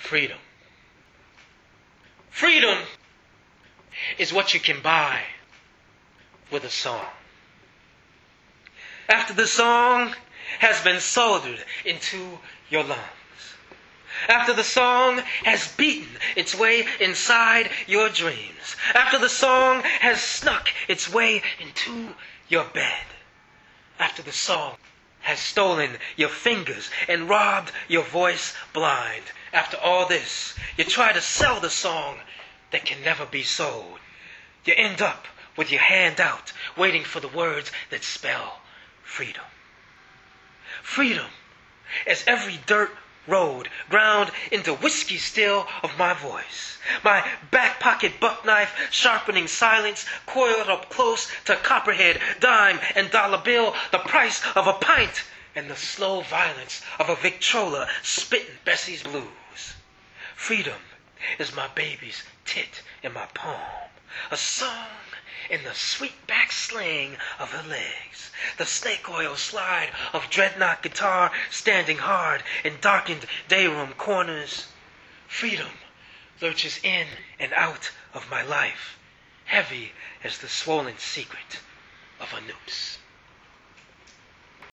Freedom. Freedom is what you can buy with a song. After the song has been soldered into your lungs. After the song has beaten its way inside your dreams. After the song has snuck its way into your bed. After the song has stolen your fingers and robbed your voice blind. After all this, you try to sell the song that can never be sold. You end up with your hand out, waiting for the words that spell freedom. Freedom as every dirt road ground into whiskey still of my voice. My back pocket buck knife sharpening silence, coiled up close to copperhead, dime, and dollar bill, the price of a pint, and the slow violence of a Victrola spitting Bessie's blues. Freedom is my baby's tit in my palm, a song in the sweet back sling of her legs, the snake oil slide of dreadnought guitar standing hard in darkened dayroom corners. Freedom lurches in and out of my life, heavy as the swollen secret of a noose.